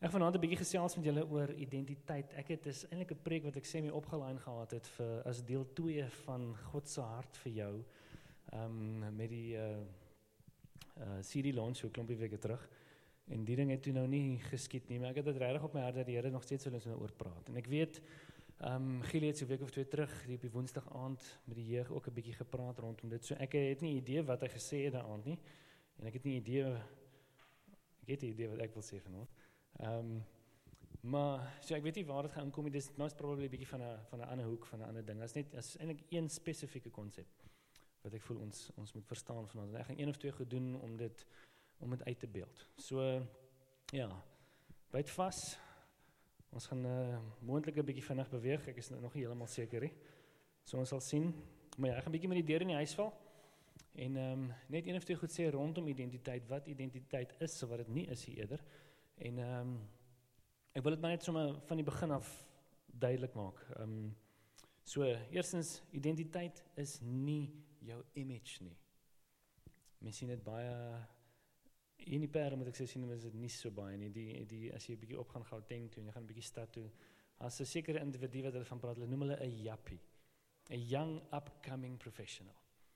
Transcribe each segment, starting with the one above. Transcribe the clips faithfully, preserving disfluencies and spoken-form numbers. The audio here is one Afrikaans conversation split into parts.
Ek gaan vanaand 'n bietjie gesels met julle oor identiteit. Ek het dis eintlik 'n preek wat ek semi opgelyn gehad het vir as deel twee van God se hart vir jou. Ehm um, met die uh, uh, C D launch so 'n klompie weke terug. En die ding het toe nou nie geskied nie, maar ek het dit regtig op my hart dat die Here nog steeds wil ons nou oor praat. En ek weet ehm um, Gielie het so 'n week of twee terug, die op die Woensdag aand met die jeug ook 'n bietjie gepraat rondom dit. So ek het nie idee wat hy gesê het daai aand nie. En ek het nie idee ek het nie idee wat ek wil sê vanaand. Ehm um, maar so ek weet nie waar dit gaan kom nie. Dis most probably 'n bietjie van 'n van 'n ander hoek van 'n ander ding. As net as eintlik een spesifieke konsep wat ek voel ons ons moet verstaan vanaand. En ek gaan een of twee goed doen om dit om dit uit te beeld. So ja, byt vas. Ons gaan uh, moontlik 'n bietjie vinnig beweeg. Ek is nog nie heeltemal seker nie. So ons sal sien. Maar ja, ek gaan 'n bietjie met die deur in die huis val. En ehm um, net een of twee goed sê rondom identiteit, wat identiteit is, so wat dit nie is hier eerder. En ehm um, ek wil dit maar net sommer van die begin af duidelik maak. Ehm um, so eerstens, identiteit is nie jou image nie. Mens sien dit baie in die perde moet ek sê sien is dit nie so baie nie. Die die as jy 'n bietjie op gaan Gauteng toe en jy gaan 'n bietjie stad toe, as 'n sekere individu wat hulle van praat, hulle noem hulle 'n jappie. 'n Young upcoming professional.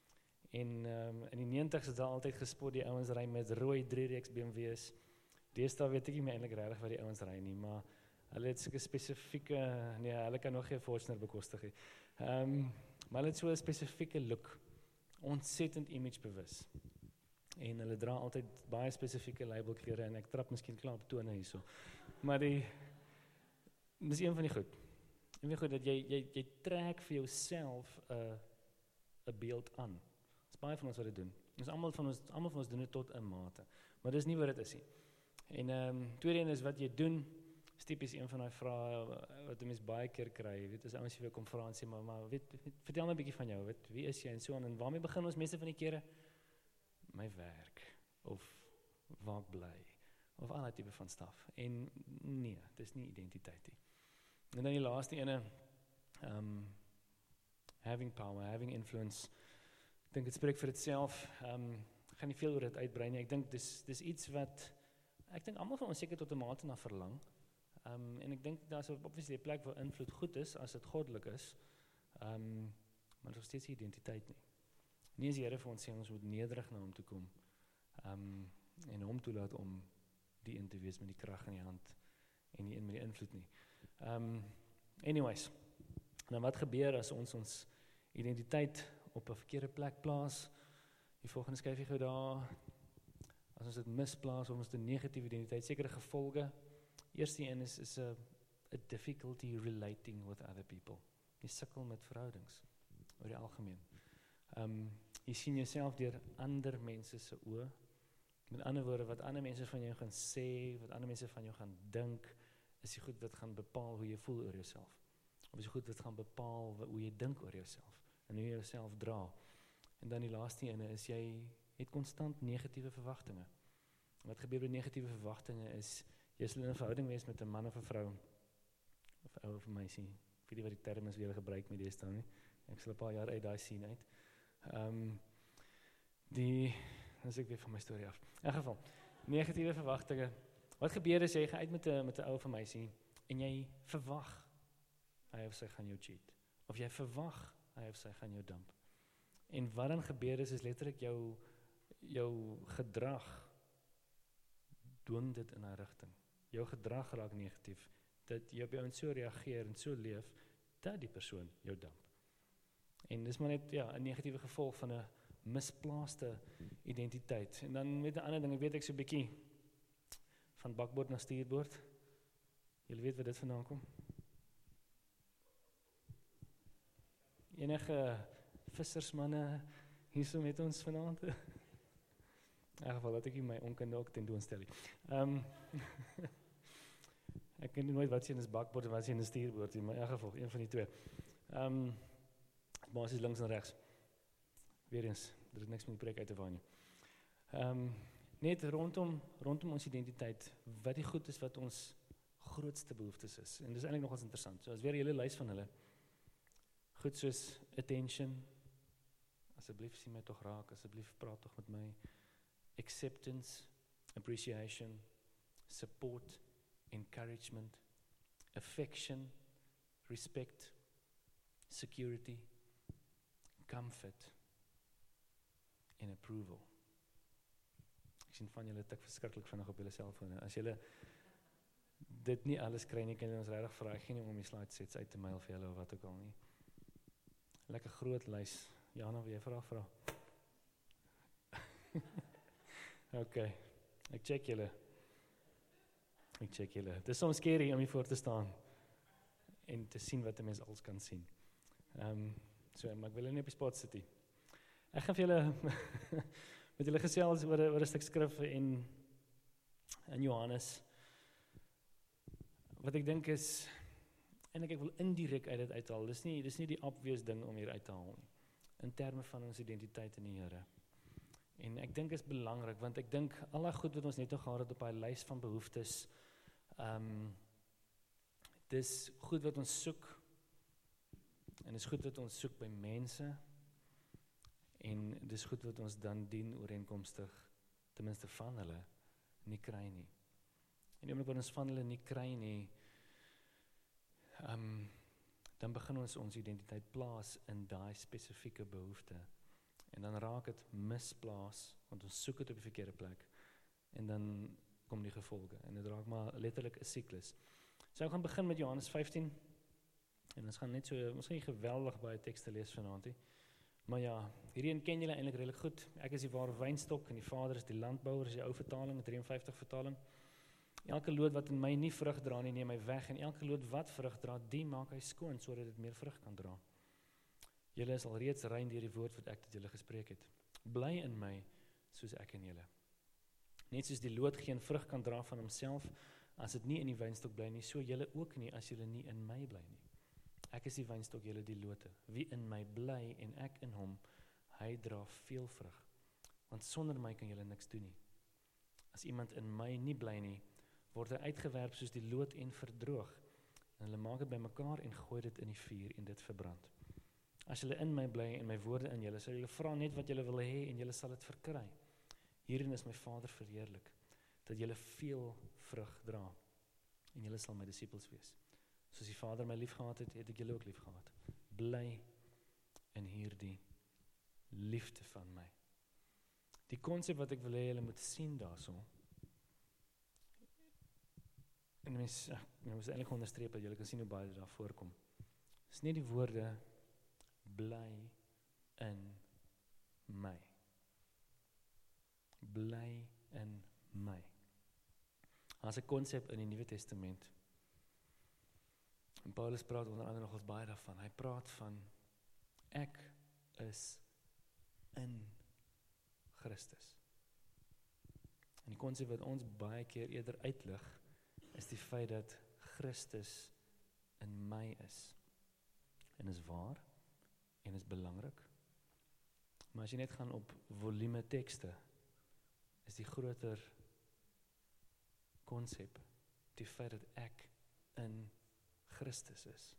En um, in die negentig's is daar altyd gespot die ouens ry met rooi drie-reeks B M W's. Deesdae weet ek nie meer eintlik regtig wat die ouens ry nie, maar hulle het sulke spesifieke, nee, hulle kan nog geen Fortuner bekostig nie. Ehm, um, maar hulle het so 'n spesifieke look, ontsettend image bewus. En hulle dra altyd baie spesifieke labelklere en ek trap miskien klaar op tone hierso. Maar die dis een van die goed. En weet goed dat jy jy jy trek vir jouself 'n uh, 'n beeld aan. Dis baie van ons wat dit doen. Ons almal van ons almal van ons doen dit tot 'n mate. Maar dis nie wat dit is nie. En ehm um, tweede een is wat jy doen, is tipies een van daai vrae wat 'n mens baie keer kry. Jy weet as ouens vir 'n konferensie, maar maar weet, weet vertel my 'n bietjie van jou, weet, wie is jy en so aan en waarmee begin ons meeste van die kere? My werk of waar ek bly of al daai tipe van staf. En nee, dis nie identiteit nie. En dan die laaste ene, ehm um, having power, having influence. Ek dink dit spreek vir itself. Ehm um, ek gaan nie veel oor dit uitbrei nie. Ek dink dis dis iets wat ek dink almal van ons seker tot 'n mate na verlang. Ehm um, en ek dink daar's obviously 'n plek waar invloed goed is as dit goddelik is. Ehm um, maar nog steeds identiteit nie. Nie as die Here vir ons sê ons moet nederig na hom toe kom. Ehm um, en hom toelaat om die een te wees met die krag in die hand en die een met die invloed nie. Ehm um, anyways. Nou wat gebeur as ons ons identiteit op 'n verkeerde plek plaas? Die volgende skryfie gou daar. As ons dit misplaas of ons 'n negatiewe identiteit, sekere gevolge. Eerste een is is 'n 'n difficulty relating with other people. Jy sukkel met verhoudings oor die algemeen. Ehm um, jy sien jouself deur ander mense se oë. Met ander woorde, wat ander mense van jou gaan sê, wat ander mense van jou gaan dink, is die goed wat gaan bepaal hoe jy voel oor jouself. Of is die goed wat gaan bepaal hoe jy dink oor jouself en hoe jy jouself dra. En dan die laaste ene is jy het konstant negatiewe verwagtinge. Wat gebeur met negatiewe verwagtinge is jy sal in 'n verhouding wees met 'n man of 'n vrou of 'n ou of 'n meisie. Ek weet nie wat die term is wat jy gebruik met deesdae nie. Ek sal 'n paar jaar uit daai sien uit. Ehm um, die as ek weer van my storie af. In elk geval, negatiewe verwagtinge. Wat gebeur as jy gaan uit met 'n met 'n ou of 'n meisie en jy verwag hy of sy gaan jou cheat of jy verwag hy of sy gaan jou dump. En wat dan gebeur is is letterlik jou jou gedrag dwing dit in 'n rigting. Jou gedrag raak negatief dat jy op jou en so reageer en so leef dat die persoon jou dump. En dis maar net ja 'n negatiewe gevolg van 'n misplaaste identiteit. En dan met 'n ander ding, ek weet ek so 'n bietjie van bakboord na stuurboord. Julle weet wat dit vandaan kom? Enige vissersmanne hierso met ons vanaand? In elk geval, dat ek nie my onkunde ook tentoonstel nie. Ehm ek ken nooit wat sien is bakboord en wat sien is stuurboord nie, maar in elk geval, een van die twee. Ehm um, basies links en regs. Weereens, dit het niks met die preek uit te waai nie. Ehm um, net rondom rondom ons identiteit, wat die goed is wat ons grootste behoeftes is. En dis eintlik nogals interessant. So as weer 'n hele lys van hulle. Goed soos attention. Asseblief sien my tog raak, asseblief praat tog met my. Acceptance, appreciation, support en encouragement, affection, respect, security, comfort en approval. Ek sien van julle tik verskriklik vinnig op julle selfone. As julle dit nie alles kry nie, kan jy ons regtig vra, ek gee nie om die slide sets uit te mail vir julle of wat ook al nie. Lekker groot lys. Jana, wil jy vra vra? Ok, ek check julle. Ek check julle. Het is soms scary om hier voor te staan en te sien wat 'n mens als kan sien. Um, so, maar ek wil julle nie op die spot sit nie. Ek gaan vir julle met julle gesels oor 'n oor 'n stuk skrif in in Johannes. Wat ek dink is, eintlik ek wil indirek uit dit uithaal. Dis nie dis nie die obvious ding om hier uit te haal nie. In terme van ons identiteit in die Here. En ek dink is belangrik, want ek dink al die goed wat ons net nou gehad het op hy lys van behoeftes, um, dis goed wat ons soek, en dis goed wat ons soek by mense, en dis goed wat ons dan dien ooreenkomstig, ten minste van hulle, nie kry nie. En die oomblik wat ons van hulle nie kry nie, um, dan begin ons ons identiteit plaas in daai spesifieke behoefte. En dan raak dit misplaas, want ons soek dit op die verkeerde plek, en dan kom die gevolge, en dit raak maar letterlik 'n siklus. So ek gaan begin met Johannes vyftien, en ons gaan net so, ons gaan nie geweldig baie tekste lees vanaand nie, maar ja, hierheen ken julle eintlik redelik goed. Ek is die ware wynstok, en die Vader is die landbouer, is die ou vertaling, die drieënvyftig vertaling. Elke loot wat in my nie vrug dra nie, neem hy weg, en elke loot wat vrug dra, die maak hy skoon, sodat dit meer vrug kan dra. Julle is al reeds rein deur die woord wat ek tot julle gespreek het. Bly in my, soos ek in julle. Net soos die loot geen vrug kan dra van homself, as dit nie in die wynstok bly nie, so julle ook nie, as julle nie in my bly nie. Ek is die wynstok, julle die lote. Wie in my bly en ek in hom, hy dra veel vrug. Want sonder my kan julle niks doen nie. As iemand in my nie bly nie, word hy uitgewerp soos die loot en verdroog. En hulle maak dit bymekaar en gooi dit in die vuur en dit verbrand. As julle in my bly en my woorde in julle, sal julle vra net wat julle wil hê en julle sal dit verkry. Hierin is my Vader verheerlik, dat julle veel vrug dra en julle sal my disippels wees. Soos die Vader my lief gehad het, het ek julle ook lief gehad. Bly in hierdie liefde van my. Die konsep wat ek wil hê julle moet sien daarso. En mens, ek moet eintlik onderstreep dat julle kan sien hoe baie dit daar voorkom. Dis nie die woorde bly in my. Bly in my. As 'n konsep in die Nuwe Testament. En Paulus praat onder andere nogals baie daarvan. Hy praat van ek is in Christus. En die konsep wat ons baie keer eerder uitlig, is die feit dat Christus in my is. En is waar, en is belangrik. Maar as jy net gaan op volume tekste, is die groter konsep die feit dat ek in Christus is.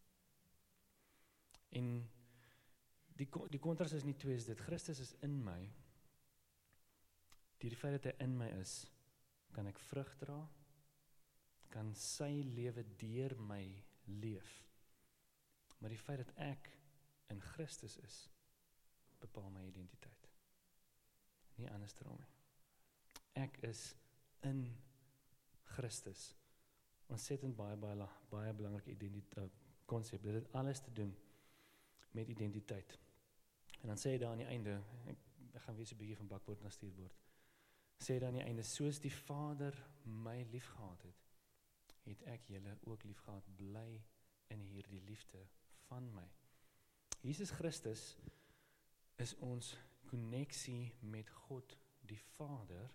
En die, die kontras is nie twee, is dit, Christus is in my, die, die feit dat hy in my is, kan ek vrug dra, kan sy lewe deur my leef. Maar die feit dat ek in Christus is, bepaal my identiteit. Nie andersom nie. Ek is in Christus. Ontsettend baie, baie, baie belangrike identiteit, konsep. Dit het alles te doen met identiteit. En dan sê hy daar aan die einde, ek, ek gaan weer so 'n bietjie van bakboord na stuurboord, sê hy daar aan die einde, soos die Vader my lief gehad het, het ek julle ook lief gehad, bly in hierdie liefde van my. Jesus Christus is ons koneksie met God die Vader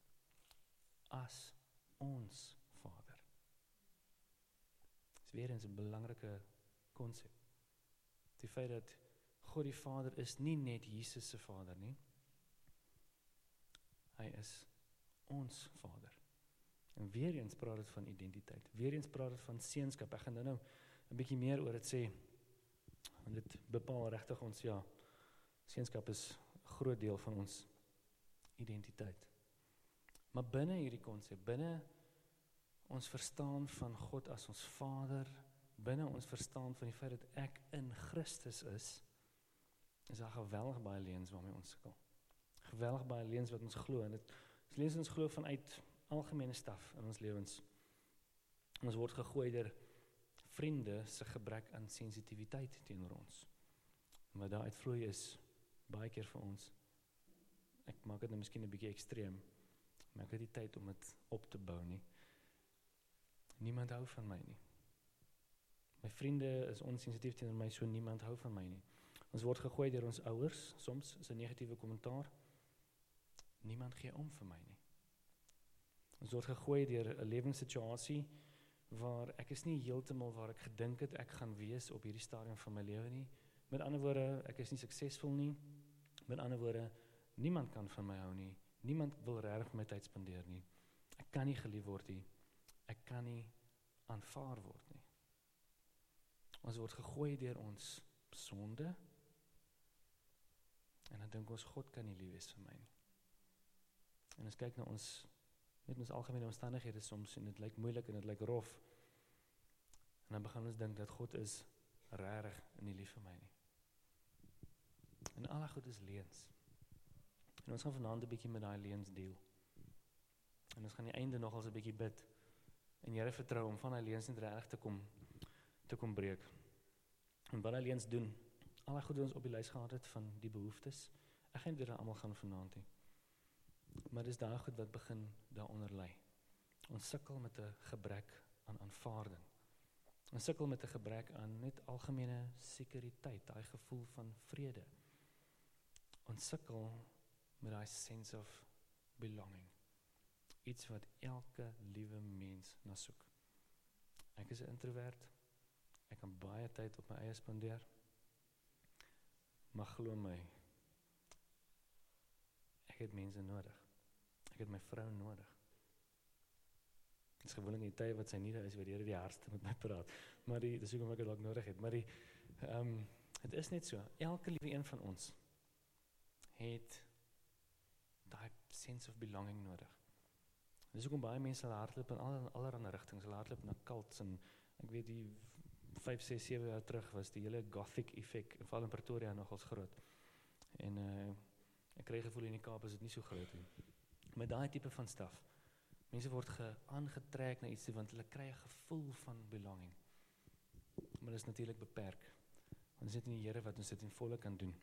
as ons Vader. Dit is weer eens 'n belangrike konsep. Die feit dat God die Vader is nie net Jesus se Vader nie. Hy is ons Vader. En weer eens praat dit van identiteit. Weer eens praat dit van seunskap. Ek gaan nou nou 'n bietjie meer oor dit sê. Want dit bepaal regtig ons, ja, seunskap is 'n groot deel van ons identiteit. Maar binne hierdie konsep, binne ons verstaan van God as ons Vader, binne ons verstaan van die feit dat ek in Christus is, is daar geweldig baie leuns waarmee ons sukkel. Geweldig baie leuns wat ons glo, en dit is leuns ons glo vanuit algemene staf in ons lewens. Ons word gegooi deur vriende se gebrek aan sensitiwiteit teenoor ons. En wat daaruit vloei is, baie keer vir ons, ek maak dit nou miskien 'n bietjie ekstreem, maar ek het nie tyd om dit op te bou nie. Niemand hou van my nie. My vriende is onsensitief teenoor my, so niemand hou van my nie. Ons word gegooi deur ons ouers, soms is 'n negatiewe kommentaar. Niemand gee om vir my nie. Ons word gegooi deur 'n lewenssituasie waar ek is nie heeltemal waar ek gedink het ek gaan wees op hierdie stadium van my lewe nie. Met ander woorde, ek is nie suksesvol nie. Met ander woorde, niemand kan van my hou nie. Niemand wil regtig my tyd spandeer nie. Ek kan nie gelief word nie. Ek kan nie aanvaar word nie. Ons word gegooi deur ons sonde, en dan dink ons, God kan nie lief wees vir my nie. En ons kyk na ons, met ons algemene omstandighede soms, en dit lyk moeilik en dit lyk rof, en dan begin ons dink dat God is regtig nie lief vir my nie. En alle goed is leuns. En ons gaan vanaand 'n bietjie met daai leuns deel. En ons gaan die einde nogals 'n bietjie bid, en Here vertrou om van daai leuns net regtig te kom, te kom breek. En wat daai leuns doen, alle goed wat ons op die lys gehad het van die behoeftes, ek gaan nie dit almal gaan vanaand nie. Maar dis daai goed wat begin daaronder lê. Ons sukkel met 'n gebrek aan aanvaarding. Ons sukkel met 'n gebrek aan net algemene sekuriteit, daai gevoel van vrede. Ons sukkel met daai sense of belonging. Iets wat elke liewe mens na soek. Ek is 'n introvert. Ek kan baie tyd op my eie spandeer. Maar glo my, ek het mense nodig. Ek het my vrou nodig. Dit is gewoonlik die tyd wat sy nie daar is, waar die Here die hardste met my praat. Maar die, dis hoekom ek dit ook nodig het. Maar die, um, het is net so, elke liewe een van ons het daai sense of belonging nodig. Dis hoekom baie mense hulle hardloop in al, allerlei rigtings, hulle hardloop na cults, en ek weet die vyf, ses, sewe jaar terug was die hele gothic effek, veral in Pretoria nogals groot. En uh, ek kry gevoel in die Kaap is dit nie so groot nie. Met daai tipe van staf. Mense word ge, aangetrek na iets, want hulle kry 'n gevoel van belonging. Maar dit is natuurlik beperk. Want dit is net in die Here wat ons dit in volle kan doen.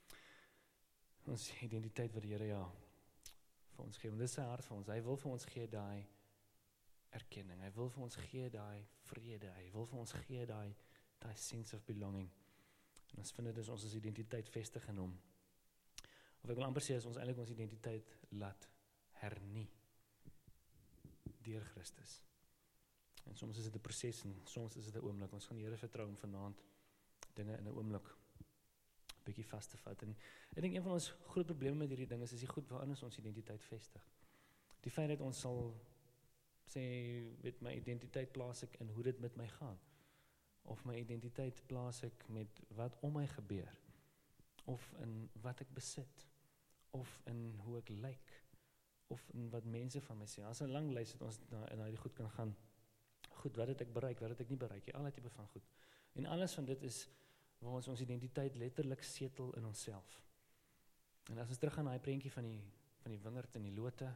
Ons identiteit wat die Here ja vir ons gee. Want dit is sy hart vir ons. Hy wil vir ons gee daai erkenning. Hy wil vir ons gee daai vrede. Hy wil vir ons gee daai daai sense of belonging. En ons vind dit is ons as identiteit vestig in hom. Of ek wil amper sê as ons eintlik ons identiteit laat hernie deur Christus. En soms is dit 'n proses en soms is dit 'n oomblik. Ons gaan die Here vertrou om vanaand dinge in 'n oomblik bietjie vas te vat. En ek dink een van ons groot probleme met hierdie ding is, is die goed waarin is ons identiteit vestig. Die feit dat ons sal sê, weet my identiteit plaas ek in hoe dit met my gaan. Of my identiteit plaas ek met wat om my gebeur. Of in wat ek besit. Of in hoe ek lyk. Of in wat mense van my sê. As 'n lang lys het ons na, na die goed kan gaan. Goed, wat het ek bereik, wat het ek nie bereik, alle tipe van goed. En alles van dit is waar ons ons identiteit letterlik setel in onsself. En as ons terug gaan na die prentjie van die van die wingerd en die lote,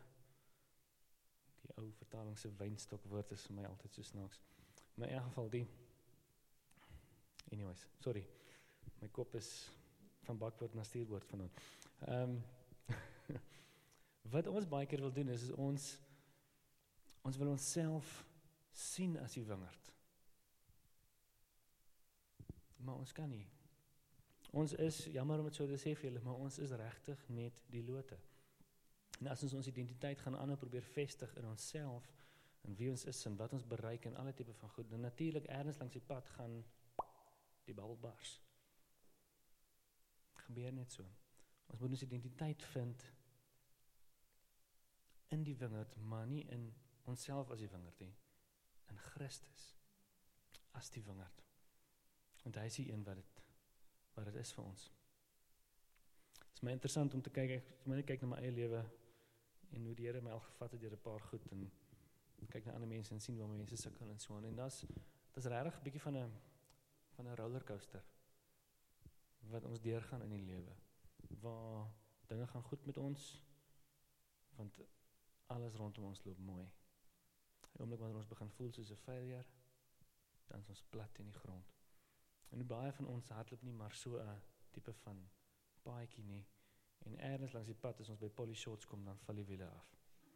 die ou vertaling se wynstok woord is vir my altyd so snaaks. Maar in elk geval die anyways, sorry. My kop is van bakwoord na stuurwoord vanaand. Ehm um, wat ons baie keer wil doen is, is ons ons wil onsself sien as die wingerd. Maar ons kan nie. Ons is, jammer om het so te sê vir julle, maar ons is regtig net die lote. En as ons ons identiteit gaan aanhou probeer vestig in onsself, en wie ons is en wat ons bereik en alle tipe van goed, dan natuurlik ergens langs die pad gaan die bal bars. Gebeur net so. Ons moet ons identiteit vind in die wingerd, maar nie in onsself as die wingerd nie, in Christus as die wingerd. Want hy is die een wat het, wat het is vir ons. Het is my interessant om te kyk, ek moet net kyk na my eie lewe en hoe die Here my al gevat het deur 'n paar goed en kyk na ander mense en sien waar mense sukkel en so aan. En daar's dis regtig 'n bietjie van 'n van 'n rollercoaster wat ons deurgaan in die lewe. Waar dinge gaan goed met ons, want alles rondom ons loop mooi. Die oomblik wanneer ons begin voel soos 'n failure, dan is ons plat in die grond. En baie van ons hardloop nie maar so 'n tipe van paadjie nie. En ergens langs die pad, as ons by Polly Shorts kom, dan val die wiele af.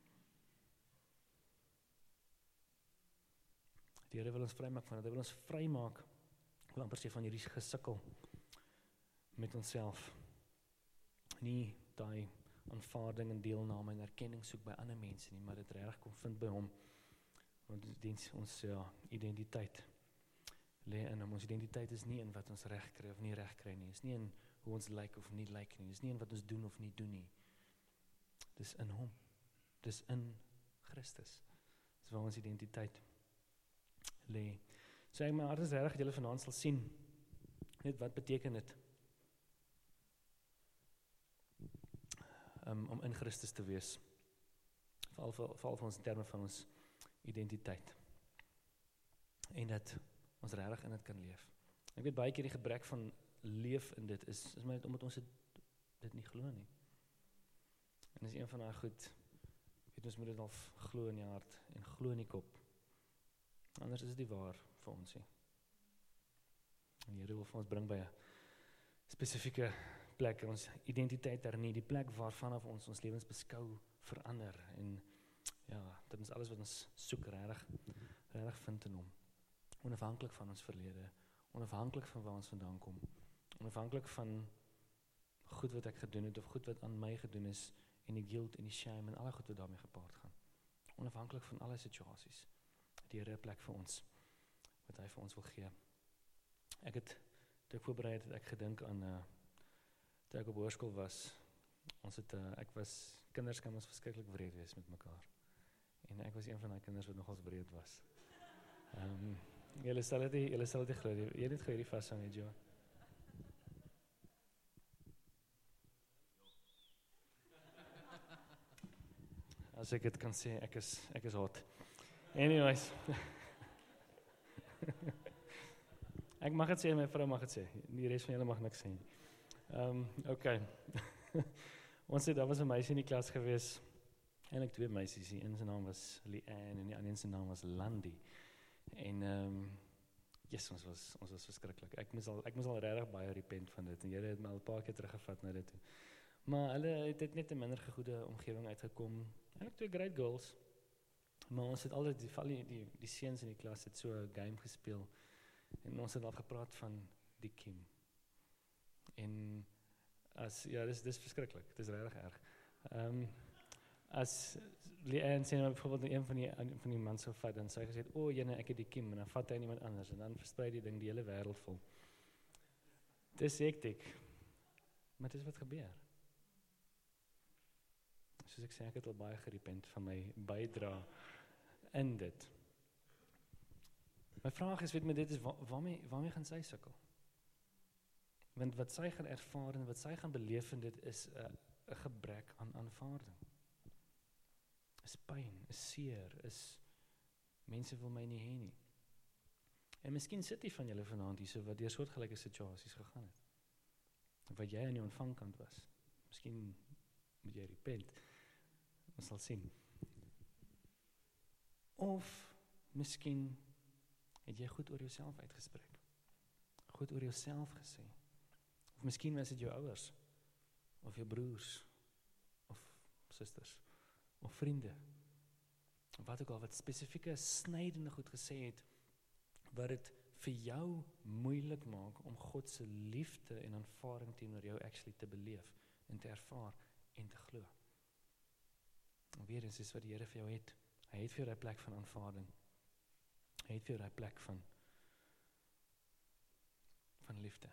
Die Here wil ons vrymaak van dit. Hy wil ons vrymaak, ek wil amper sê van hierdie gesukkel met onsself. Nie daai aanvaarding en deelname en erkenning soek by ander mense nie, maar dit regtig kom vind by hom. Want ons, ons ja, identiteit lê in hom. Ons identiteit is nie in wat ons reg kry of nie reg kry nie. Is nie in hoe ons lyk of nie lyk nie. Dis nie in wat ons doen of nie doen nie. Dis in hom. Dis in Christus. Dis waar ons identiteit lê. So ek my hart is reg dat julle vanaand sal sien net wat beteken dit um, om in Christus te wees. Veral vir ons in terme van ons identiteit. En dat ons regtig in dit kan leef. Ek weet baie keer die gebrek van leef in dit is, is maar net omdat ons dit, dit nie glo nie. En dis een van daai goed, weet ons moet dit al glo in die hart en glo in die kop. Anders is dit nie waar vir ons nie. En die Here wil vir ons bring by 'n spesifieke plek, ons identiteit hernie, die plek waarvan af ons ons lewens beskou verander. En ja, dit is alles wat ons soek, regtig, regtig vind in hom. Onafhanklik van ons verlede, onafhanklik van waar ons vandaan kom, onafhanklik van goed wat ek gedoen het, of goed wat aan my gedoen is, en die guilt en die shame, en alle goed wat daarmee gepaard gaan. Onafhanklik van alle situasies. Die Here 'n plek vir ons, wat hy vir ons wil gee. Ek het, toe ek voorbereid het, ek gedink aan, uh, toe ek op hoërskool was, ons het, uh, ek was, kinders kan ons verskriklik wreed wees met mekaar. En ek was een van die kinders wat nogals wreed was. Um, Julle sal dit nie, julle sal dit nie glo nie. Jy het gou hierdie vashang, hè, Jo. As ek dit kan sê, ek is, ek is hot. Anyways. Ek mag het sê, my vrou mag het sê. Die res van julle mag niks sê nie. Um, okay. Ons het, daar was 'n meisie in die klas gewees. Eintlik twee meisies. Die een se naam was Leanne en die ander se naam was Landy. En ehm um, yes, ons was ons was verskriklik. Ek moes al ek moes al regtig baie repent van dit en Here het my al 'n paar keer teruggevat na dit toe. Maar hulle het, het net 'n minder goeie omgewing uitgekom. Eintlik twee great girls. Maar ons het altyd die die die, die seuns in die klas het so 'n game gespeel. En ons het al gepraat van die Kim. En as ja, dis dis verskriklik. Dis regtig erg. Ehm um, as Leanne sê nou byvoorbeeld een van die van die mans sou vat, dan sê hy gesê, "O, jene, ek het die Kim," en dan vat hy iemand anders en dan versprei die ding die hele wêreld vol. Dis hektiek. Maar dis wat gebeur. Soos ek sê, ek het al baie gerepent van my bydra in dit. My vraag is, weet my, dit is waar, waarmee waarmee gaan sy sukkel? Want wat sy gaan ervaar en wat sy gaan beleef in dit is 'n 'n gebrek aan aanvaarding. Is pyn, is seer, is mense wil my nie hê nie. En miskien sit die van julle vanaand hier so wat deur soortgelyke situasies gegaan het. Wat jy aan die ontvangkant was. Miskien moet jy repent. Ons sal sien. Of miskien het jy goed oor jouself uitgespreek. Goed oor jouself gesê. Of miskien was dit jou ouers, of jou broers, of susters, of vriende, wat ook al, wat spesifieke snydende goed gesê het, wat dit vir jou moeilik maak om God se liefde en aanvaarding teenoor jou actually te beleef, en te ervaar, en te glo. En weer eens is wat die Here vir jou het. Hy het vir jou 'n plek van aanvaarding. Hy het vir jou 'n plek van van liefde.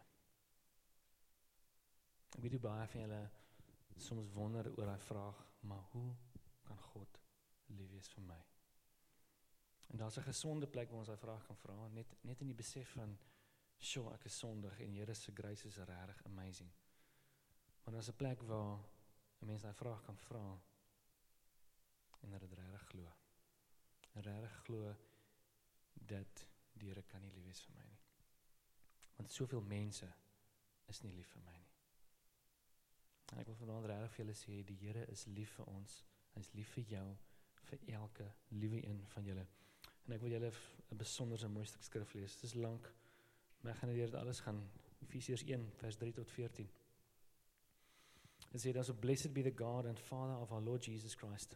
Ek weet hoe baie van julle soms wonder oor daai vraag, maar hoe kan God lief wees vir my? En daar's 'n gesonde plek waar ons daai vraag kan vra, net net in die besef van, sure, ek is sondig en Here se grace is regtig amazing. Maar daar's 'n plek waar 'n mens daai vraag kan vra en dat dit regtig glo. en regtig glo dat die Here kan nie lief wees vir my nie. Want soveel mense is nie lief vir my nie. En ek wil vanaand regtig vir julle sê, die Here is lief vir ons, hy is lief vir jou, vir elke liewe een van julle. En ek wil julle 'n besonderse mooi stuk skrif lees. Dit is lank, maar ek gaan deur dit alles gaan. Efesiërs een vers drie tot veertien. It says, "Also blessed be the God and Father of our Lord Jesus Christ,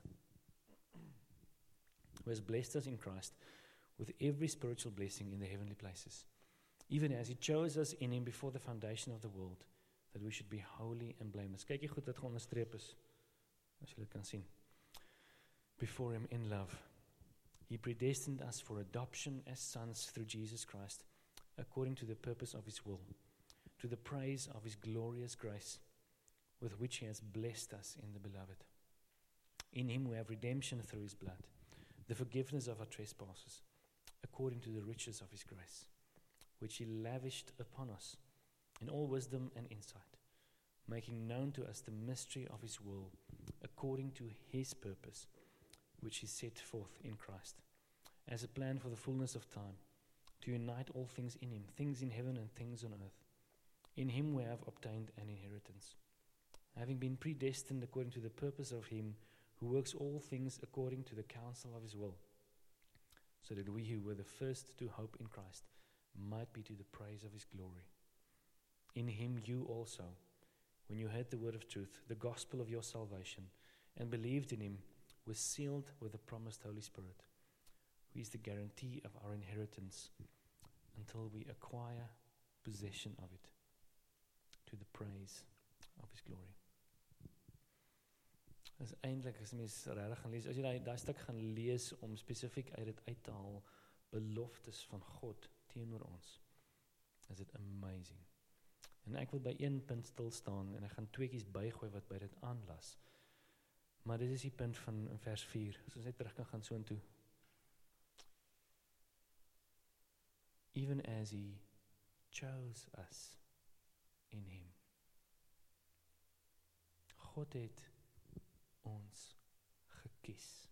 who has blessed us in Christ with every spiritual blessing in the heavenly places, even as he chose us in him before the foundation of the world, that we should be holy and blameless." Kyk jy goed wat geonderstreep is, as jy dit kan sien. Before him in love, he predestined us for adoption as sons through Jesus Christ, according to the purpose of his will, to the praise of his glorious grace, with which he has blessed us in the beloved. In him we have redemption through his blood, the forgiveness of our trespasses, according to the riches of his grace, which he lavished upon us in all wisdom and insight, making known to us the mystery of his will, according to his purpose, which he set forth in Christ, as a plan for the fullness of time, to unite all things in him, things in heaven and things on earth. In him we have obtained an inheritance, having been predestined according to the purpose of him who works all things according to the counsel of his will, so that we who were the first to hope in Christ might be to the praise of his glory. In him you also, when you heard the word of truth, the gospel of your salvation, and believed in him, were sealed with the promised Holy Spirit, who is the guarantee of our inheritance until we acquire possession of it, to the praise of his glory. Dis eintlik as mens regtig gaan lees, as jy daai daai stuk gaan lees om spesifiek uit dit uit te haal beloftes van God teenoor ons, is dit amazing. En ek wil by een punt stil staan en ek gaan tweeetjies bygooi wat by dit aanlas. Maar dit is die punt van in vers vier. As ons net terug kan gaan so intoe. Even as he chose us in him. God het ons gekies.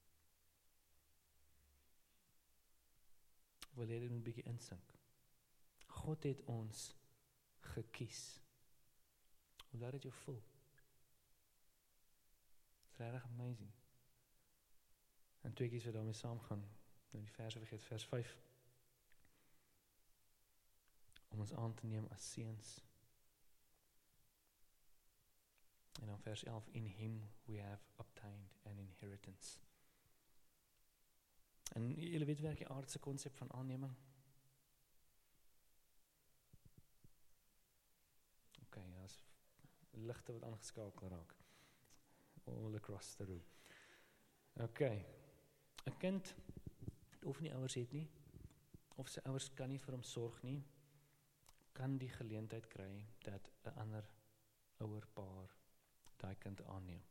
Wil jy dit 'n bietjie insink? God het ons gekies. Hoe laat dit jou voel? Dit is regtig amazing. En twee keer wat daarmee saamgaan, nou die verse vergeet, vers vyf. Om ons aan te neem as seuns. En dan vers elf, in him we have obtained an inheritance. En julle weet werk die aardse konsep van aanneming? Oké, okay, ja, is ligte wat aangeskakel raak. All across the room. Oké, okay. 'n kind, of nie ouers het nie, of sy ouers kan nie vir hom sorg nie, kan die geleentheid kry dat 'n ander ouer paar daai kind aanneem.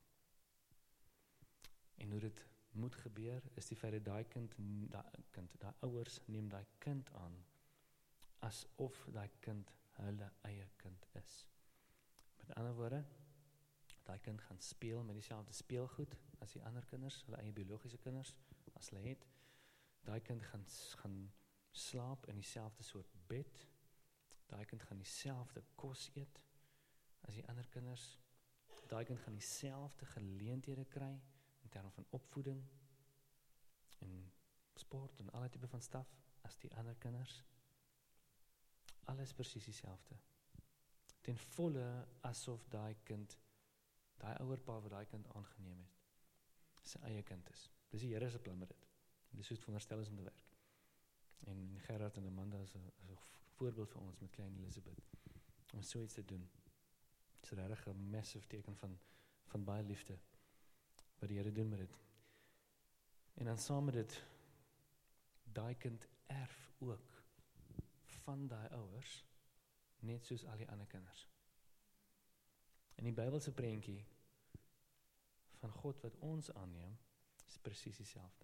En hoe dit moet gebeur, is die feit dat daai kind, daai kind, daai ouers neem daai kind aan, asof daai kind hulle eie kind is. Met ander woorde, daai kind gaan speel met dieselfde speelgoed as die ander kinders, hulle eie biologiese kinders, as hulle het. Daai kind gaan, gaan slaap in dieselfde soort bed, daai kind gaan dieselfde kos eet as die ander kinders, daai kind gaan dieselfde geleenthede kry in terme van opvoeding en sport en alle tipe van staf as die ander kinders. Alles presies dieselfde. Ten volle asof daai kind, daai ouerpa wat daai kind aangeneem het, sy eie kind is. Dis die Here se plan met dit. Dis hoe dit veronderstel is om te werk. En Gerard en Amanda is 'n voorbeeld vir ons met klein Elisabeth, om so iets te doen. Dit is regtig 'n massive teken van, van baie liefde, wat die Here doen met dit. En dan saam met dit, daai kind erf ook van daai ouers, net soos al die ander kinders. En die Bybelse prentjie van God wat ons aanneem, is presies dieselfde.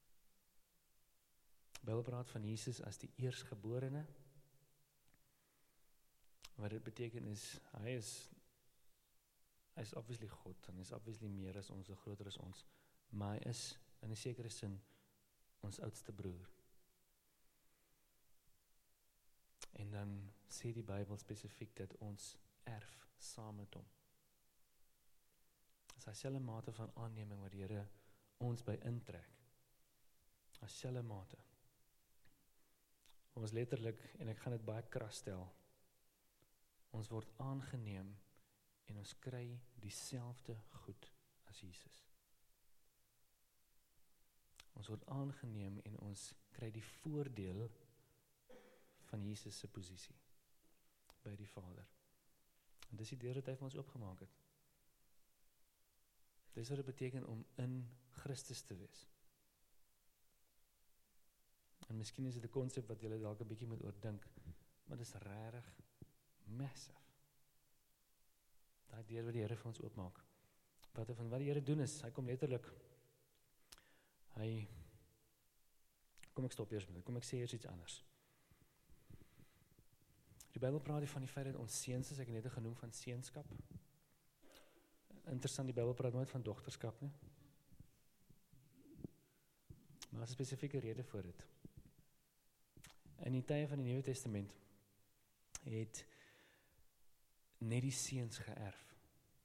Die Bybel praat van Jesus as die eersgeborene. Wat dit beteken is, hy is hy is obviously God, en hy is obviously meer as ons, groter as ons, maar hy is in 'n sekere sin ons oudste broer. En dan sê die Bybel spesifiek dat ons erf saam met hom. Dis dieselfde mate van aanneming wat die Here ons by intrek. Dieselfde mate. Ons letterlik, en ek gaan dit baie kras stel, ons word aangeneem en ons kry dieselfde goed as Jesus. Ons word aangeneem en ons kry die voordeel van Jesus se posisie by die Vader. En dis die deur wat hy vir ons oopgemaak het. Dis wat dit beteken om in Christus te wees. En miskien is dit 'n konsep wat julle dalk 'n bietjie moet oordink, maar dit is regtig massive. Daai deur wat die Here vir ons oopmaak. Wat van wat die Here doen is, hy kom letterlik, hy, kom ek stop eers met dit, kom ek sê eers iets anders. Die Bybel praat hier van die feit dat ons seuns is, ek het net genoem van seunskap. Interessant, die Bybel praat nooit van dogterskap nie. Maar daar is 'n spesifieke rede vir dit. In die tye van die Nuwe Testament het net die seuns geërf.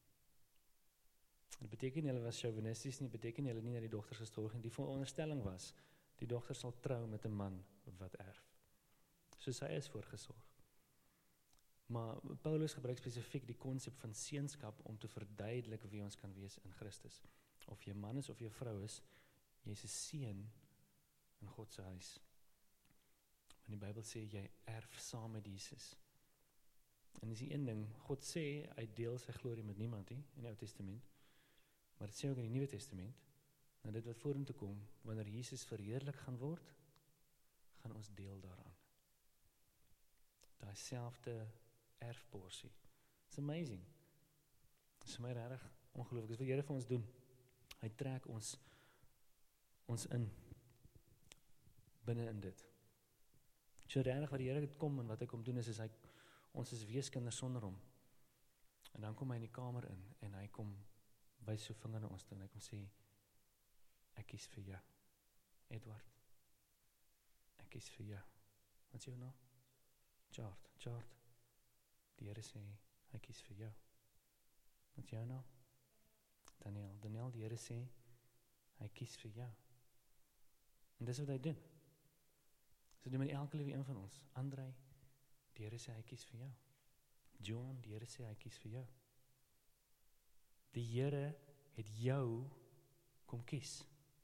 Dit beteken nie hulle was chauvinisties nie, beteken nie hulle nie na die dogters gestorg nie. Die veronderstelling was, die dogter sal trou met 'n man wat erf. Soos hy is voorgesorg. Maar Paulus gebruik spesifiek die konsep van seunskap om te verduidelik wie ons kan wees in Christus. Of jy man is of jy vrou is, jy is 'n seun in God se huis. Want die Bybel sê jy erf saam met Jesus. En dis die een ding, God sê hy deel sy glorie met niemand nie in die Ou Testament. Maar dit sê ook in die Nuwe Testament, nou dit wat vorentoe kom, wanneer Jesus verheerlik gaan word, gaan ons deel daaraan. Daai selfde erfporsie. It's amazing. Dit is vir my regtig ongelooflik. Dis wat die Here vir ons doen. Hy trek ons ons in binne in dit. So regtig wat die Here kom en wat hy kom doen is, is hy, ons is weeskinders sonder hom. En dan kom hy in die kamer in en hy kom wys so vinger na ons toe en hy kom sê, ek kies vir jou, Edward. Ek kies vir jou. Wat is jou naam? Chart, Chart. Die Here sê, hy kies vir jou. Wat is jou naam? Daniel. Daniel, die Here sê, hy kies vir jou. En dis wat hy doen. So doen met elke liewe een van ons. Andrei, die Here sê, hy kies vir jou. John, die Here sê, hy kies vir jou. Die Here het jou kom kies.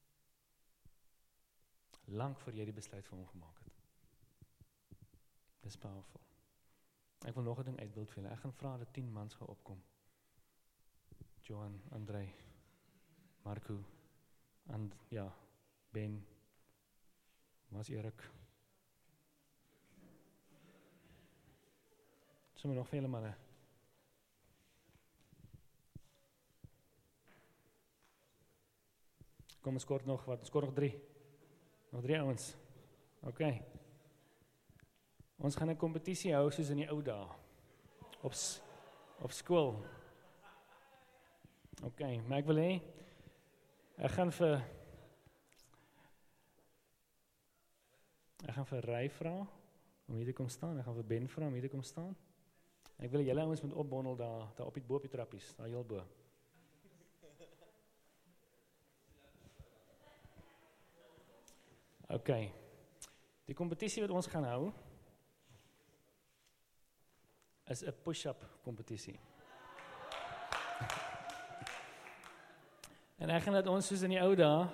Lank voor jy die besluit vir hom gemaak het. Dis powerful. Ek wil nog 'n ding uitbeeld vir julle. Ek gaan vra dat tien mans gaan opkom. Johan, Andrei, Marco, en ja, Ben, was Erik. Sommige nog vele manne. Kom, ons kort nog, wat, ons kort nog drie. Nog drie ouens. Oké. Okay. Ons gaan 'n kompetisie hou soos in die ou dae. Op, op skool. Oké, okay, maar ek wil hê, ek gaan vir, ek gaan vir Ry vra, om hier te kom staan, ek gaan vir Ben vra, om hier te kom staan. Ek wil julle ouens moet opbondel daar, daar op die bo op die trappies, daar heel bo. Oké, okay. Die kompetisie wat ons gaan hou, is 'n push-up kompetisie. En ek gaan dat ons soos in die ou dae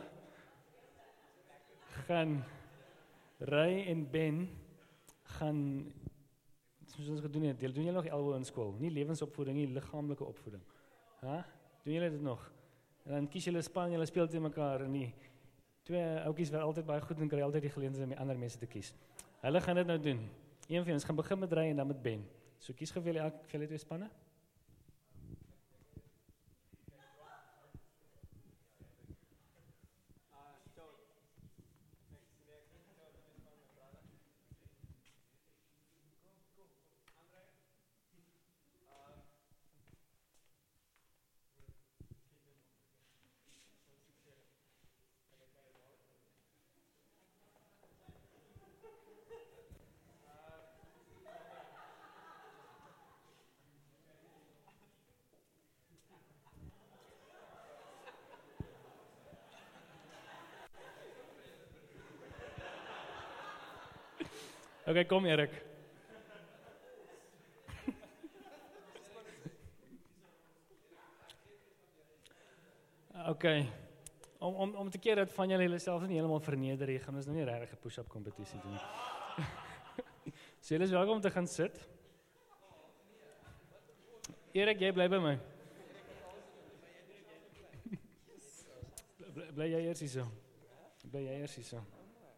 gaan Ry en Ben gaan, soos ons gedoen het, doen julle nog elbow in skool, nie lewensopvoeding, nie liggaamlike opvoeding. Ha? Doen julle dit nog? En dan kies julle span, julle speel teen mekaar en die twee ouetjies wat altyd baie goed doen, kry altyd die geleentheid om die ander mense te kies. Hulle gaan dit nou doen. Een van ons gaan begin met Ry en dan met Ben. So kies geveel elke vir julle twee spanne. Okay, kom Erik. Okay. Om om om te keer dat van julle self nie heeltemal verneder hier, gaan ons nou nie regtig 'n push-up kompetisie doen nie. So julle is welkom om te gaan sit. Erik, jy bly by my. Bly, bly jy eers hier so. Bly jy eers hier so.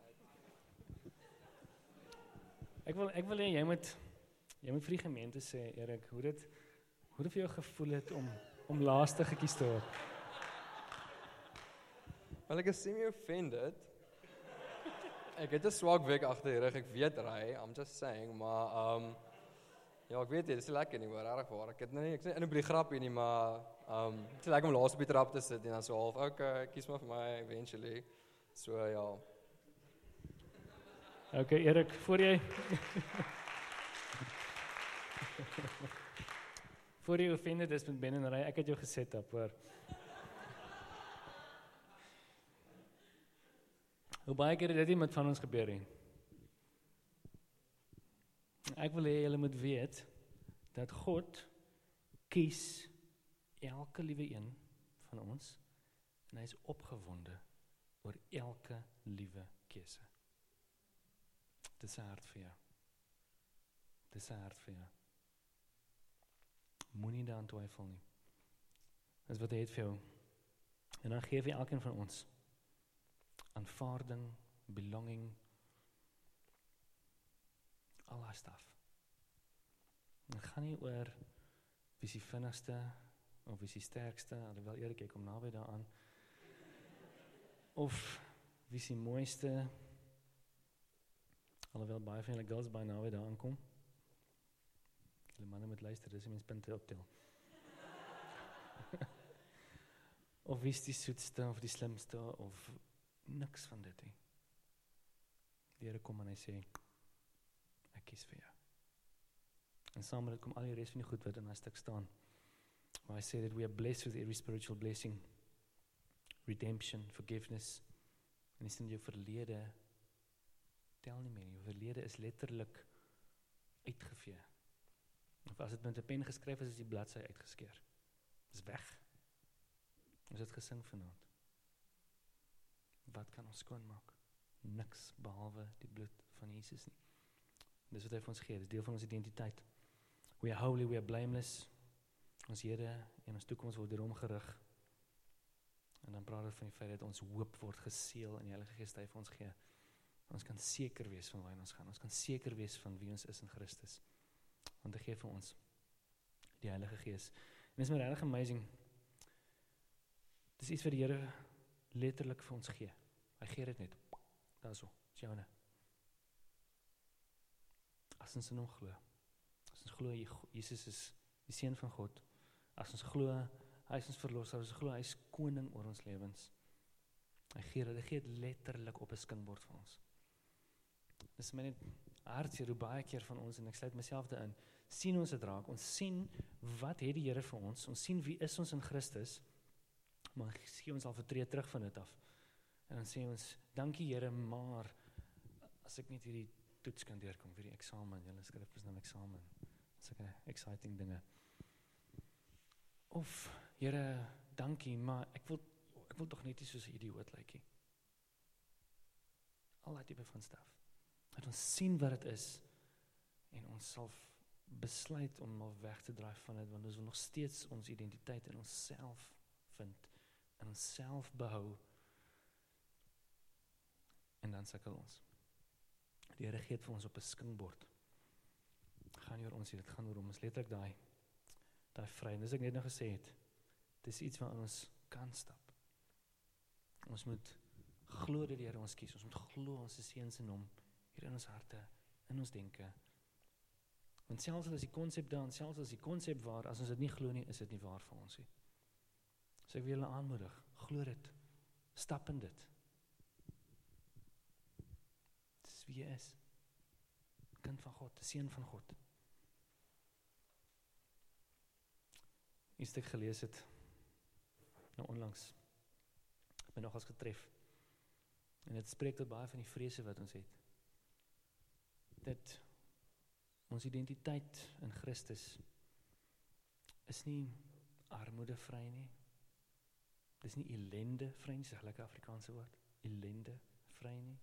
Ek wil ek wil hê jy moet jy moet vir die gemeente sê, Erik, hoe dit hoe dit vir jou gevoel het om om laaste gekies te word. Wel, ek is semi-offended. Ek het 'n swak week agter die rug, ek weet ry, I'm just saying, maar um ja, ek weet dit is lekker nie, maar regtig waar. Ek het nou nie, ek sê in op die grapie nie, maar um dit is lekker om laaste op die trap te sit en dan so half, okay, kies maar vir my eventually. So ja. Okay, Erik, voor jy voor jy offended is met Ben en Ry, ek het jou geset op, hoor. Hoe baie keer het dit nie met van ons gebeur nie. Ek wil hê julle moet weet dat God kies elke liewe een van ons en hy is opgewonde oor elke liewe keuse. Dit is sy hart vir jou. Dit is sy hart vir jou. Moenie daaraan twyfel nie. Dis wat hy het vir jou. En dan gee hy vir elkeen van ons aanvaarding, belonging, al daai stuff. Het gaan nie oor wie is die vinnigste of wie is die sterkste, alhoewel Erik, ek kom naby daaraan, of wie is die mooiste, alhoewel baie van julle girls baie naby daaraan kom. Julle manne moet luister, dis die mens punte optel. Of wie is die soetste, of die slimste, of niks van dit nie. Die Here kom en hy sê, ek kies vir jou. En saam met dit kom al die res van die goed wat in daai stuk staan. Waar hy sê that we are blessed with every spiritual blessing, redemption, forgiveness. En dis in jou verlede, tel nie meer nie, jou verlede is letterlik uitgevee. Of as dit met 'n pen geskryf is, is die bladsy uitgeskeer. Dis weg. Ons het gesing vanaand. Wat kan ons skoonmaak? Niks behalwe die bloed van Jesus nie. Dis wat hy vir ons gee, dis deel van ons identiteit. We are holy, we are blameless. Ons Here en ons toekoms word deur hom gerig. En dan praat dit van die feit dat ons hoop word geseël in die Heilige Gees hy vir ons gee. Ons kan seker wees van waar ons gaan. Ons kan seker wees van wie ons is in Christus. Want hy gee vir ons die Heilige Gees. En dit is my regtig amazing. Dis iets wat die Here letterlik vir ons gee. Hy gee dit net. Daarso, dis joune. As ons in hom glo. As ons glo Jesus is die seun van God. As ons glo hy is ons verlosser, as ons glo hy is koning oor ons lewens. Hy gee dit, hy gee dit letterlik op 'n skinkbord vir ons. Dis my net hartseer hoe baie keer van ons, en ek sluit myself daarin, sien ons dit raak, ons sien wat het die Here vir ons, ons sien wie is ons in Christus, maar gee ons al vertree terug van dit af. En dan sê ons, dankie Here, maar as ek net hierdie toets kan deurkom, vir die eksamen, julle skryf is nou eksamen, sulke exciting dinge. Of, Here, dankie, maar ek wil, ek wil tog net nie soos 'n idioot lyk nie. Al daai tipe van staf. Dat ons sien wat dit is, en ons sal besluit om al weg te draai van dit, want ons wil nog steeds ons identiteit in onsself vind, in onsself behou, en dan sukkel ons. Die Here gee dit vir ons op 'n skinkbord. Het gaan nie oor ons hier, dit gaan oor ons letterlik daai, daai vry, en dis ek net nou gesê het, dis iets waarin ons kan stap. Ons moet glo dat die Here ons kies, ons moet glo ons is seuns in hom, hier in ons harte, in ons denke. Want selfs as die konsep daar, selfs as die konsep waar, as ons dit nie glo nie, is dit nie waar vir ons nie. So ek wil julle aanmoedig, glo dit, stap in dit. Dis wie jy is. Kind van God, seun van God. Iets wat ek gelees het, nou onlangs, het my nogals getref. En dit spreek tot baie van die vrese wat ons het. dat ons identiteit in Christus is nie armoede vry nie. Dis nie ellende vry nie, sê lekker Afrikaanse woord. Ellende vry nie.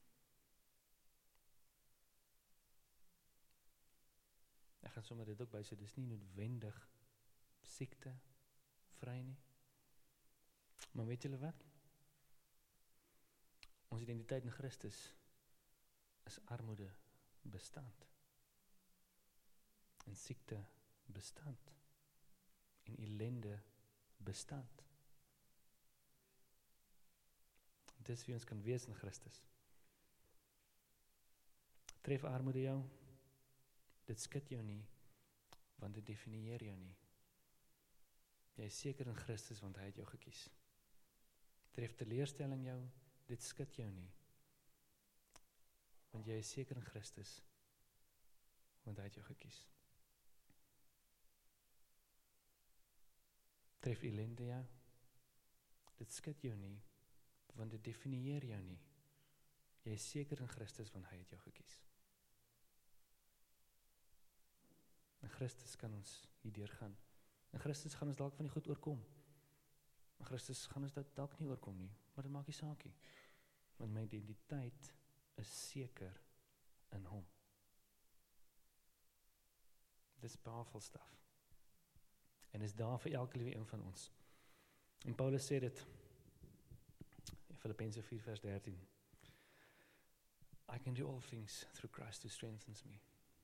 Ek gaan sommer dit ook by sê, dis nie noodwendig siekte vry nie. Maar weet julle wat? Ons identiteit in Christus is armoede bestand. En siekte bestand. En ellende bestand. Dis wie ons kan wees in Christus. Tref armoede jou? Dit skud jou nie, want dit definieer jou nie. Jy is seker in Christus, want hy het jou gekies. Tref teleurstelling jou? Dit skud jou nie, want jy is seker in Christus, want hy het jou gekies. Tref ellende jou? Dit skud jou nie, want dit definieer jou nie. Jy is seker in Christus, want hy het jou gekies. In Christus kan ons hierdeur gaan. In Christus gaan ons dalk van die goed oorkom. In Christus gaan ons dit dalk nie oorkom nie, maar dit maak nie saak nie. Want my identiteit is seker in hom. Dis powerful stuff. En is daar vir elke liewe een van ons. En Paulus sê dit, Filippense vier vers dertien, I can do all things through Christ who strengthens me.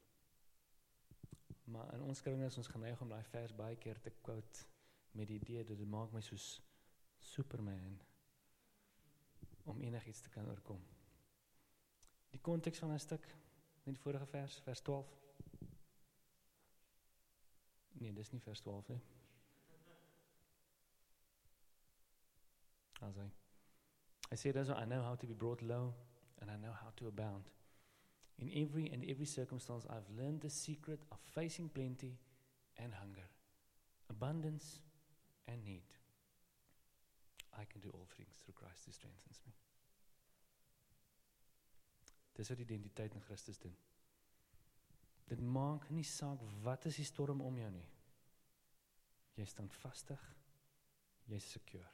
Maar in ons kring is ons geneig om daai vers baie keer te quote met die idee dat dit maak my soos Superman om enigiets te kan oorkom. Die konteks van 'n stuk, net die vorige vers, vers twaalf. Nee, dis nie vers twaalf nie. As hy. Hy sê dat I know how to be brought low and I know how to abound. In every and every circumstance I've learned the secret of facing plenty and hunger, abundance and need. I can do all things through Christ who strengthens me. Dis wat die identiteit in Christus doen. Dit maak nie saak wat is die storm om jou nie. Jy staan vastig, jy is secure.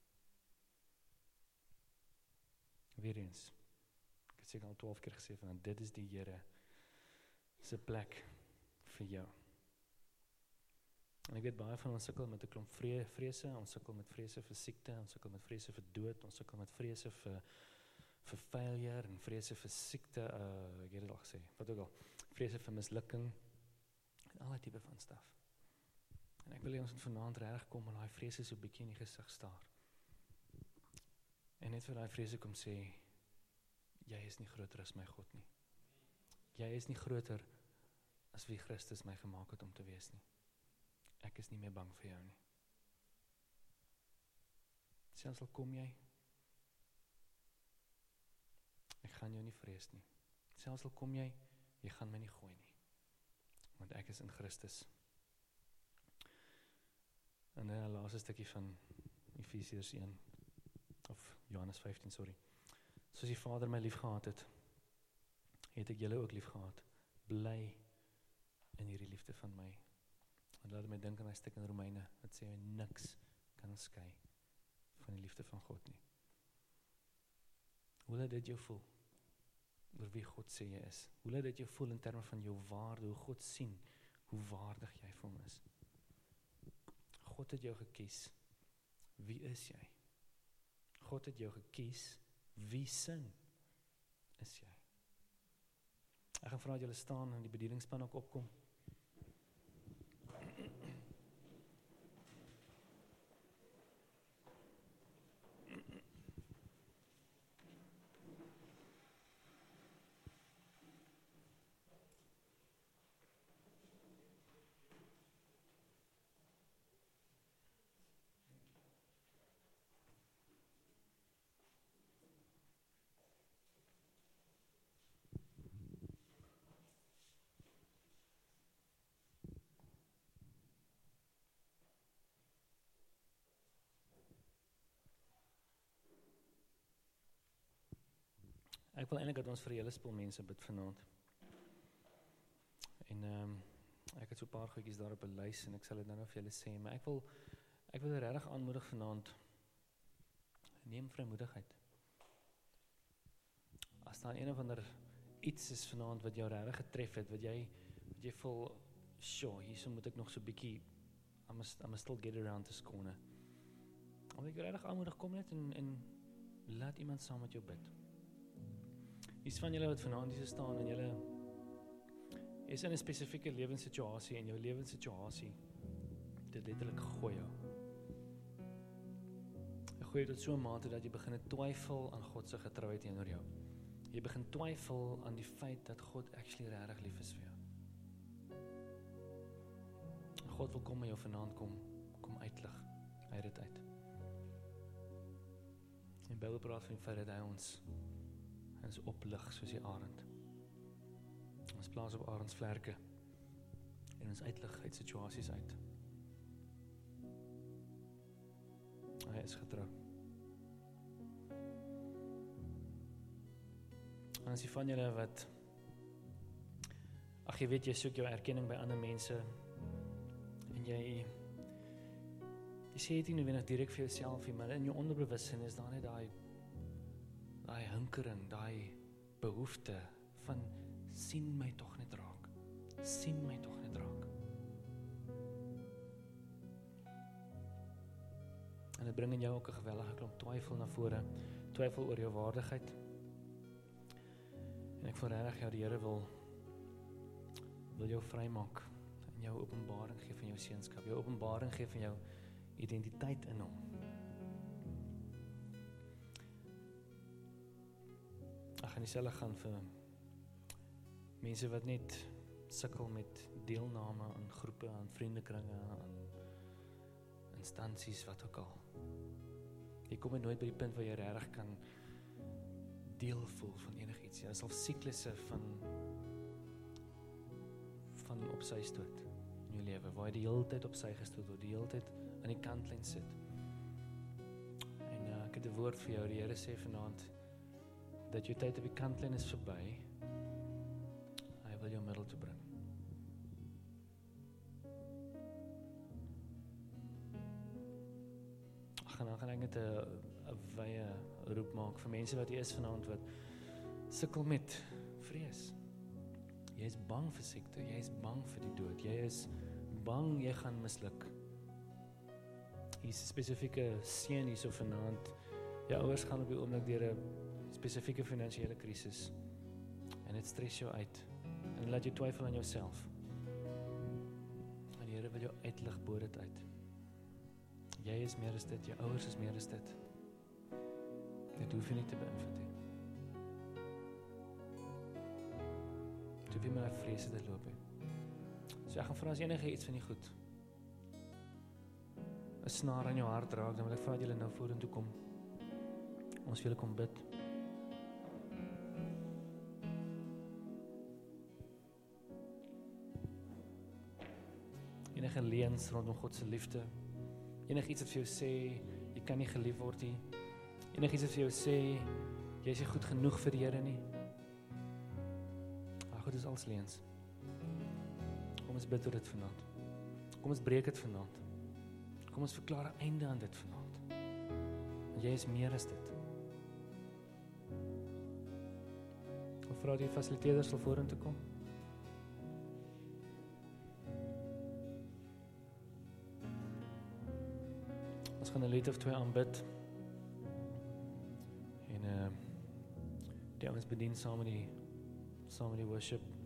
Weer eens, ek het seker al twaalf keer gesê van dit is die Here se plek vir jou. En ek weet baie van ons sukkel met 'n klomp vre- vrese, ons sukkel met vrese vir siekte, ons sukkel met vrese vir dood, ons sukkel met vrese vir vir failure en vrese vir siekte, uh, ek het dit al gesê, wat ook al, vrese vir mislukking en alle tipe van staf. En ek wil hê ons moet vanaand reg kom en daai vrese so 'n bietjie in die gesig staar. En net vir daai vrese kom sê, jy is nie groter as my God nie. Jy is nie groter as wie Christus my gemaak het om te wees nie. Ek is nie meer bang vir jou nie. Selfs al kom jy, ek gaan jou nie vrees nie. Selfs al kom jy, jy gaan my nie gooi nie. Want ek is in Christus. En dan 'n laaste stukkie van Efesiërs een, of Johannes vyftien, sorry. Soos die Vader my lief gehad het, het ek julle ook lief gehad. Bly in hierdie liefde van my. En laat my dink aan 'n stuk in Romeine, wat sê niks kan ons skei van die liefde van God nie. Hoe laat dit jou voel oor wie God sê jy is? Hoe laat dit jou voel in terme van jou waarde, hoe God sien, hoe waardig jy vir hom is? God het jou gekies. Wie is jy? God het jou gekies. Wie sin is jy? Ek gaan vra dat julle staan en die bedieningspan ook opkom. Ek wil eintlik dat ons vir julle spul mense bid vanaand. En ehm um, ek het so 'n paar goedjies daar op 'n lys en ek sal dit nou nog vir julle sê, maar ek wil ek wil regtig aanmoedig vanaand. Neem vrymoedigheid. As daar een of ander iets is vanaand wat jou regtig getref het, wat jy wat jy voel, sure, hierso moet ek nog so 'n bietjie I must I must still get around this corner. Wil ek regtig aanmoedig, kom net en en laat iemand saam met jou bid. Dis van julle wat vanaand hier staan en julle is in 'n spesifieke lewenssituasie en jou lewenssituasie dit letterlik gooi jou. Jy gooi dit tot so 'n mate dat jy begin twyfel aan God se getrouheid teenoor jou. Jy begin twyfel aan die feit dat God actually regtig lief is vir jou. God wil kom en jou vanaand kom kom uitlig uit dit uit. En Bybel praat van die feit dat hy ons ons oplig soos die arend. Ons plaas op arendsvlerke en ons uitlig uit situasies uit. Hy is getrou. En as jy van julle wat ag jy weet jy soek jou erkenning by ander mense en jy jy sê dit nie noodwendig direk vir jouself nie, maar in jou onderbewussyn is daar net daai daai hinkering, daai behoefte van sien my tog net raak. Sien my tog net raak. En dit bring in jou ook 'n geweldige klomp twyfel na vore, twyfel oor jou waardigheid. En ek voel regtig jou die Here wil wil jou vrymaak en jou openbaring gee van jou seunskap, jou openbaring gee van jou identiteit in hom. Ek gaan dieselfde gaan vir mense wat net sukkel met deelname aan groepe, aan vriendekringe, aan instansies, wat ook al. Jy kom nooit by die punt waar jy regtig kan deel voel van enigiets. Jy is al siklusse van van op sy stoot in jou lewe, waar jy die hele tyd op sy gestoot word, die hele tyd aan die kantlyn sit. En uh, ek het 'n woord vir jou, die Here sê vanaand dat jou tyd op die kantlyn is verby. Hy wil jou middel toe bring. Ag, en dan gaan ek net 'n 'n wye roep maak vir mense wat hier is vanaand wat sukkel met vrees. Jy is bang vir siekte, jy is bang vir die dood, jy is bang jy gaan misluk. Hier is 'n spesifieke seën hierso vanaand. Jou ouers gaan op die oomblik deur 'n spesifieke finansiële krisis. En dit stres jou uit. En laat jou twyfel aan jouself. En die Here wil jou uitlig bo dit uit. Jy is meer as dit, jou ouers is meer as dit. Dit hoef jy nie te beïnvloed nie. Dit hoef jy maar vrese te loop nie. So ek gaan vra as enige iets van die goed 'n snaar aan jou hart raak, dan wil ek vra dat julle nou vorentoe kom. Ons wil kom bid. Enige leuns rondom God se liefde, enige iets wat vir jou sê jy kan nie gelief word nie, enige iets wat vir jou sê jy is nie goed genoeg vir die Here nie. Maar God is als leuns. Kom ons bid oor dit vanaand. Kom ons breek dit vanaand. Kom ons verklaar 'n einde aan dit vanaand. Want jy is meer as dit. Ek vra die fasiliteerders sal vorentoe kom. Ons gaan 'n lied of twee aanbid. En uh, die ouens bedien saam met die saam met die worship